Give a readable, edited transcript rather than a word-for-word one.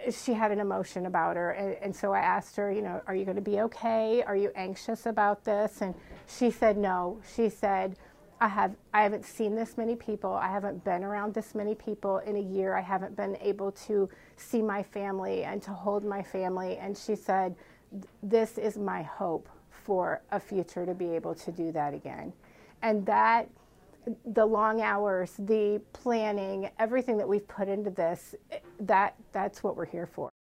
she had an emotion about her. And so I asked her, you know, are you going to be okay? Are you anxious about this? And she said no. She said, I haven't seen this many people. I haven't been around this many people in a year. I haven't been able to see my family and to hold my family. And she said, this is my hope for a future to be able to do that again. And that, the long hours, the planning, everything that we've put into this, that's what we're here for.